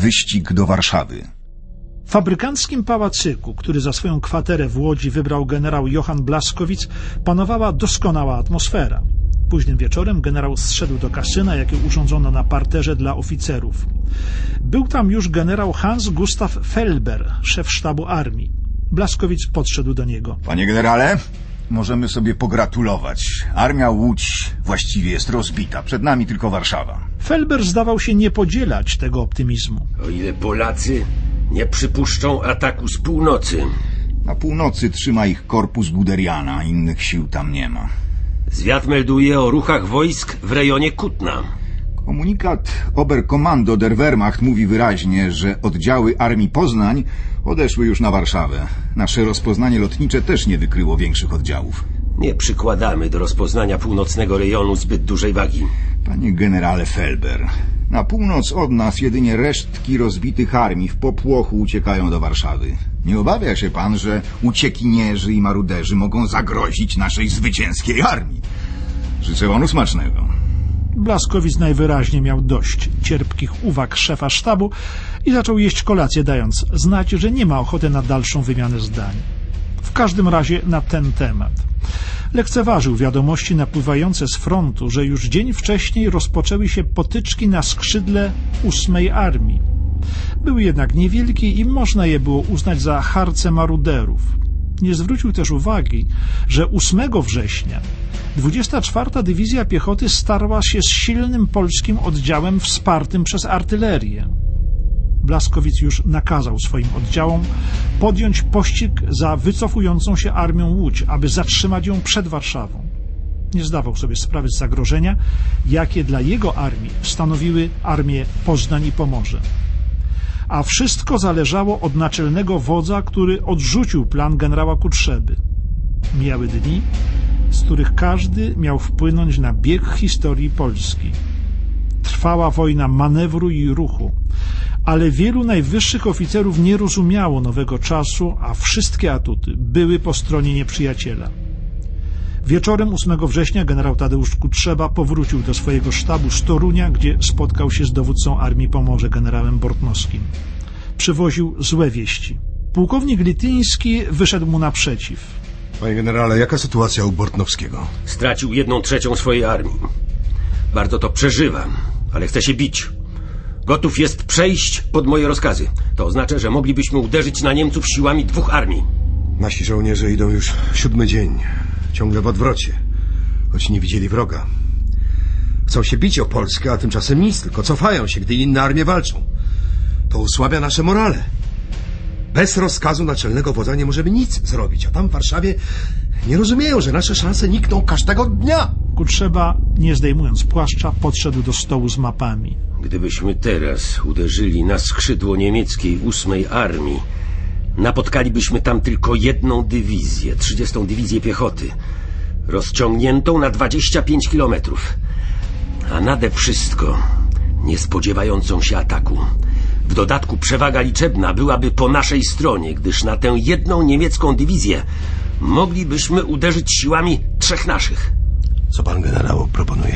wyścig do Warszawy. W fabrykanckim pałacyku, który za swoją kwaterę w Łodzi wybrał generał Johann Blaskowicz, panowała doskonała atmosfera. Późnym wieczorem generał zszedł do kasyna, jakie urządzono na parterze dla oficerów. Był tam już generał Hans Gustav Felber, szef sztabu armii. Blaskowicz podszedł do niego. Panie generale, możemy sobie pogratulować. Armia Łódź właściwie jest rozbita. Przed nami tylko Warszawa. Felber zdawał się nie podzielać tego optymizmu. O ile Polacy nie przypuszczą ataku z północy. Na północy trzyma ich korpus Guderiana, innych sił tam nie ma. Zwiad melduje o ruchach wojsk w rejonie Kutna. Komunikat Oberkommando der Wehrmacht mówi wyraźnie, że oddziały Armii Poznań odeszły już na Warszawę. Nasze rozpoznanie lotnicze też nie wykryło większych oddziałów. Nie przykładamy do rozpoznania północnego rejonu zbyt dużej wagi. Panie generale Felber, na północ od nas jedynie resztki rozbitych armii w popłochu uciekają do Warszawy. Nie obawia się pan, że uciekinierzy i maruderzy mogą zagrozić naszej zwycięskiej armii? Życzę panu smacznego. Blaskowicz najwyraźniej miał dość cierpkich uwag szefa sztabu i zaczął jeść kolację, dając znać, że nie ma ochoty na dalszą wymianę zdań. W każdym razie na ten temat. Lekceważył wiadomości napływające z frontu, że już dzień wcześniej rozpoczęły się potyczki na skrzydle 8. Armii. Były jednak niewielkie i można je było uznać za harce maruderów. Nie zwrócił też uwagi, że 8 września 24. Dywizja Piechoty starła się z silnym polskim oddziałem wspartym przez artylerię. Blaskowicz już nakazał swoim oddziałom podjąć pościg za wycofującą się armią Łódź, aby zatrzymać ją przed Warszawą. Nie zdawał sobie sprawy z zagrożenia, jakie dla jego armii stanowiły armie Poznań i Pomorze. A wszystko zależało od naczelnego wodza, który odrzucił plan generała Kutrzeby. Mijały dni, z których każdy miał wpłynąć na bieg historii Polski. Trwała wojna manewru i ruchu, ale wielu najwyższych oficerów nie rozumiało nowego czasu, a wszystkie atuty były po stronie nieprzyjaciela. Wieczorem 8 września generał Tadeusz Kutrzeba powrócił do swojego sztabu z Torunia, gdzie spotkał się z dowódcą Armii Pomorze, generałem Bortnowskim. Przywoził złe wieści. Pułkownik Lityński wyszedł mu naprzeciw. Panie generale, jaka sytuacja u Bortnowskiego? Stracił 1/3 swojej armii. Bardzo to przeżywam, ale chce się bić. Gotów jest przejść pod moje rozkazy. To oznacza, że moglibyśmy uderzyć na Niemców siłami 2 armii. Nasi żołnierze idą już 7 dzień. Ciągle w odwrocie. Choć nie widzieli wroga. Chcą się bić o Polskę, a tymczasem nic, tylko cofają się, gdy inne armie walczą. To osłabia nasze morale. Bez rozkazu naczelnego wodza nie możemy nic zrobić, a tam w Warszawie nie rozumieją, że nasze szanse nikną każdego dnia. Kutrzeba, nie zdejmując płaszcza, podszedł do stołu z mapami. Gdybyśmy teraz uderzyli na skrzydło niemieckiej 8. Armii, napotkalibyśmy tam tylko 1 dywizję, 30. Dywizję Piechoty, rozciągniętą na 25 kilometrów, a nade wszystko niespodziewającą się ataku. W dodatku przewaga liczebna byłaby po naszej stronie, gdyż na tę 1 niemiecką dywizję moglibyśmy uderzyć siłami 3 naszych. Co pan generał proponuje?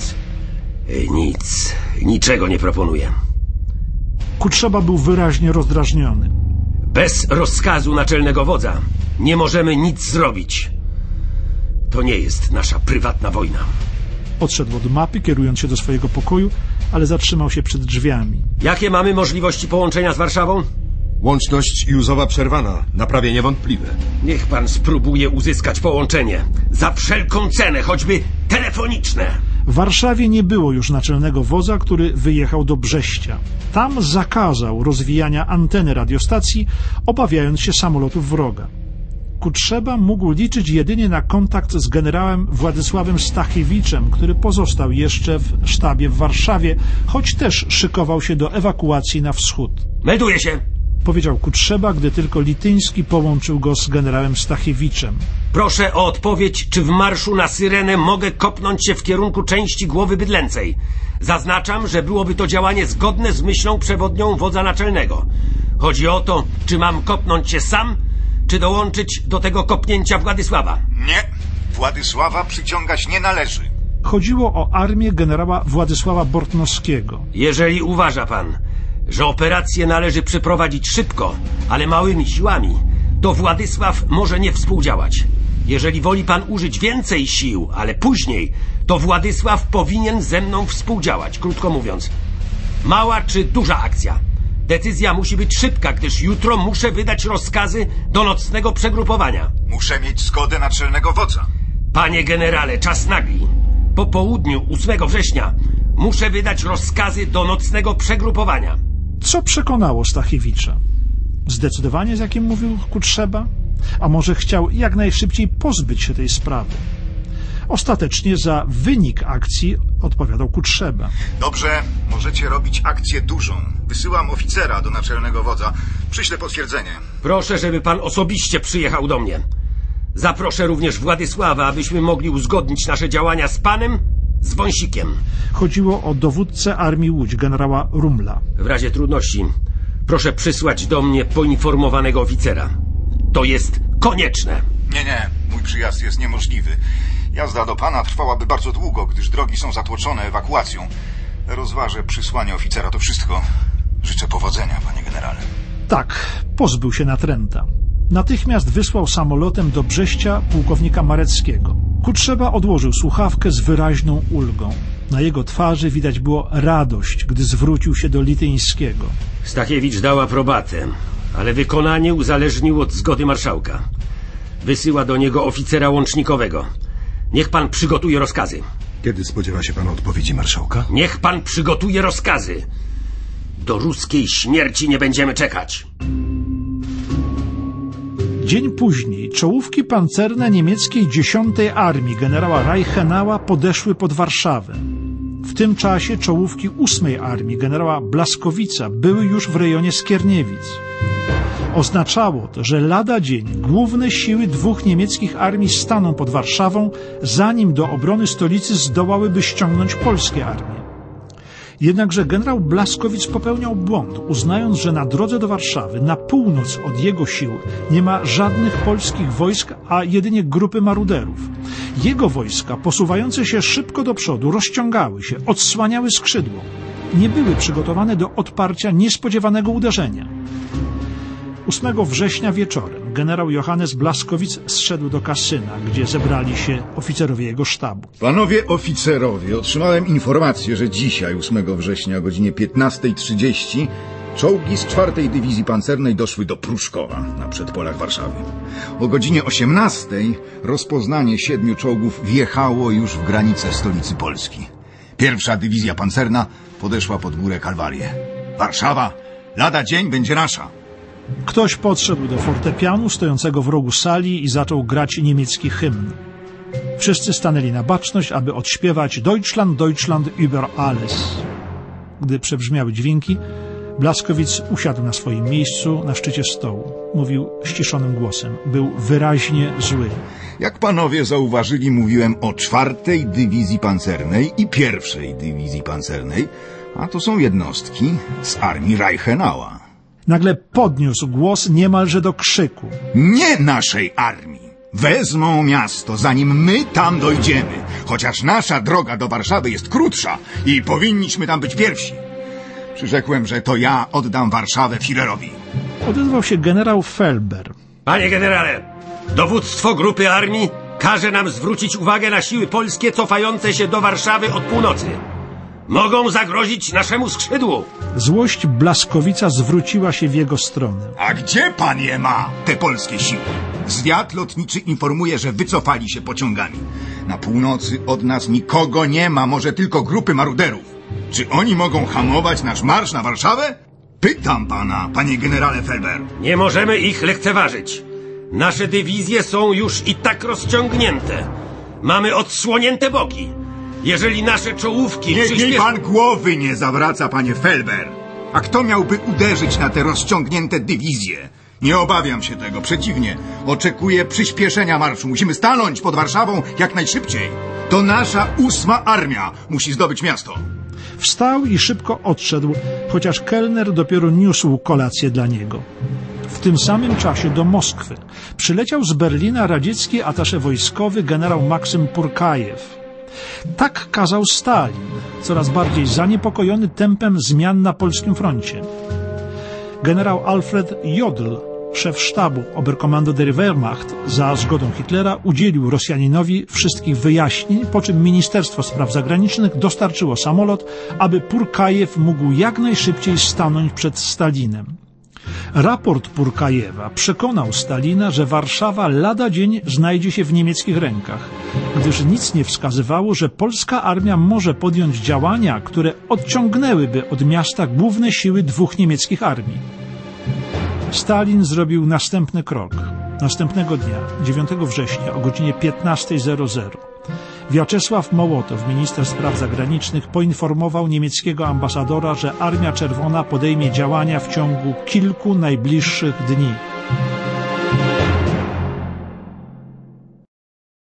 Nic. Niczego nie proponuję. Kutrzeba był wyraźnie rozdrażniony. Bez rozkazu naczelnego wodza nie możemy nic zrobić. To nie jest nasza prywatna wojna. Odszedł od mapy, kierując się do swojego pokoju, ale zatrzymał się przed drzwiami. Jakie mamy możliwości połączenia z Warszawą? Łączność juzowa przerwana. Na prawie niewątpliwe. Niech pan spróbuje uzyskać połączenie. Za wszelką cenę, choćby telefoniczne. W Warszawie nie było już naczelnego wodza, który wyjechał do Brześcia. Tam zakazał rozwijania anteny radiostacji, obawiając się samolotów wroga. Kutrzeba mógł liczyć jedynie na kontakt z generałem Władysławem Stachiewiczem, który pozostał jeszcze w sztabie w Warszawie, choć też szykował się do ewakuacji na wschód. Melduje się! Powiedział Kutrzeba, gdy tylko Lityński połączył go z generałem Stachiewiczem. Proszę o odpowiedź, czy w marszu na Syrenę mogę kopnąć się w kierunku części Głowy Bydlęcej. Zaznaczam, że byłoby to działanie zgodne z myślą przewodnią wodza naczelnego. Chodzi o to, czy mam kopnąć się sam, czy dołączyć do tego kopnięcia Władysława. Nie, Władysława przyciągać nie należy. Chodziło o armię generała Władysława Bortnowskiego. Jeżeli uważa pan, że operację należy przeprowadzić szybko, ale małymi siłami, to Władysław może nie współdziałać. Jeżeli woli pan użyć więcej sił, ale później, to Władysław powinien ze mną współdziałać. Krótko mówiąc, mała czy duża akcja. Decyzja musi być szybka, gdyż jutro muszę wydać rozkazy do nocnego przegrupowania. Muszę mieć zgodę naczelnego wodza. Panie generale, czas nagli. Po południu 8 września muszę wydać rozkazy do nocnego przegrupowania. Co przekonało Stachiewicza? Zdecydowanie, z jakim mówił Kutrzeba? A może chciał jak najszybciej pozbyć się tej sprawy? Ostatecznie za wynik akcji odpowiadał Kutrzeba. Dobrze, możecie robić akcję dużą. Wysyłam oficera do naczelnego wodza. Przyślę potwierdzenie. Proszę, żeby pan osobiście przyjechał do mnie. Zaproszę również Władysława, abyśmy mogli uzgodnić nasze działania z panem, z Wąsikiem. Chodziło o dowódcę Armii Łódź, generała Rumla. W razie trudności proszę przysłać do mnie poinformowanego oficera. To jest konieczne. Nie, mój przyjazd jest niemożliwy. Jazda do pana trwałaby bardzo długo, gdyż drogi są zatłoczone ewakuacją. Rozważę przysłanie oficera, to wszystko. Życzę powodzenia, panie generale. Tak, pozbył się natręta. Natychmiast wysłał samolotem do Brześcia pułkownika Mareckiego. Kutrzeba odłożył słuchawkę z wyraźną ulgą. Na jego twarzy widać było radość, gdy zwrócił się do Lityńskiego. Stachiewicz dał aprobatę, ale wykonanie uzależniło od zgody marszałka. Wysyła do niego oficera łącznikowego. Niech pan przygotuje rozkazy. Kiedy spodziewa się pan odpowiedzi marszałka? Niech pan przygotuje rozkazy. Do ruskiej śmierci nie będziemy czekać. Dzień później czołówki pancerne niemieckiej 10. Armii generała Reichenau'a podeszły pod Warszawę. W tym czasie czołówki 8. Armii generała Blaskowica były już w rejonie Skierniewic. Oznaczało to, że lada dzień główne siły dwóch niemieckich armii staną pod Warszawą, zanim do obrony stolicy zdołałyby ściągnąć polskie armie. Jednakże generał Blaskowic popełniał błąd, uznając, że na drodze do Warszawy, na północ od jego sił, nie ma żadnych polskich wojsk, a jedynie grupy maruderów. Jego wojska, posuwające się szybko do przodu, rozciągały się, odsłaniały skrzydło. Nie były przygotowane do odparcia niespodziewanego uderzenia. 8 września wieczorem generał Johannes Blaskowic zszedł do kasyna, gdzie zebrali się oficerowie jego sztabu. Panowie oficerowie, otrzymałem informację, że dzisiaj, 8 września o godzinie 15:30 czołgi z 4. Dywizji Pancernej doszły do Pruszkowa na przedpolach Warszawy. O godzinie 18:00 rozpoznanie 7 czołgów wjechało już w granice stolicy Polski. 1. Dywizja Pancerna podeszła pod górę Kalwarię. Warszawa lada dzień będzie nasza. Ktoś podszedł do fortepianu stojącego w rogu sali i zaczął grać niemiecki hymn. Wszyscy stanęli na baczność, aby odśpiewać Deutschland, Deutschland über alles. Gdy przebrzmiały dźwięki, Blaskowic usiadł na swoim miejscu na szczycie stołu. Mówił ściszonym głosem. Był wyraźnie zły. Jak panowie zauważyli, mówiłem o 4. Dywizji Pancernej i 1. Dywizji Pancernej, a to są jednostki z armii Reichenau'a. Nagle podniósł głos niemalże do krzyku. Nie naszej armii. Wezmą miasto, zanim my tam dojdziemy. Chociaż nasza droga do Warszawy jest krótsza i powinniśmy tam być pierwsi. Przyrzekłem, że to ja oddam Warszawę Führerowi. Odezwał się generał Felber. Panie generale, dowództwo grupy armii każe nam zwrócić uwagę na siły polskie cofające się do Warszawy od północy. Mogą zagrozić naszemu skrzydłu. Złość Blaskowica zwróciła się w jego stronę. A gdzie pan je ma, te polskie siły? Zwiad lotniczy informuje, że wycofali się pociągami. Na północy od nas nikogo nie ma, może tylko grupy maruderów. Czy oni mogą hamować nasz marsz na Warszawę? Pytam pana, panie generale Felber. Nie możemy ich lekceważyć. Nasze dywizje są już i tak rozciągnięte. Mamy odsłonięte boki. Jeżeli nasze czołówki... Niech pan głowy nie zawraca, panie Felber. A kto miałby uderzyć na te rozciągnięte dywizje? Nie obawiam się tego, przeciwnie. Oczekuję przyspieszenia marszu. Musimy stanąć pod Warszawą jak najszybciej. To nasza 8. armia musi zdobyć miasto. Wstał i szybko odszedł, chociaż kelner dopiero niósł kolację dla niego. W tym samym czasie do Moskwy przyleciał z Berlina radziecki atasze wojskowy generał Maksym Purkajew. Tak kazał Stalin, coraz bardziej zaniepokojony tempem zmian na polskim froncie. Generał Alfred Jodl, szef sztabu Oberkommando der Wehrmacht, za zgodą Hitlera udzielił Rosjaninowi wszystkich wyjaśnień, po czym Ministerstwo Spraw Zagranicznych dostarczyło samolot, aby Purkajew mógł jak najszybciej stanąć przed Stalinem. Raport Purkajewa przekonał Stalina, że Warszawa lada dzień znajdzie się w niemieckich rękach, gdyż nic nie wskazywało, że polska armia może podjąć działania, które odciągnęłyby od miasta główne siły dwóch niemieckich armii. Stalin zrobił następny krok. Następnego dnia, 9 września o godzinie 15:00, Wiaczesław Mołotow, minister spraw zagranicznych, poinformował niemieckiego ambasadora, że Armia Czerwona podejmie działania w ciągu kilku najbliższych dni.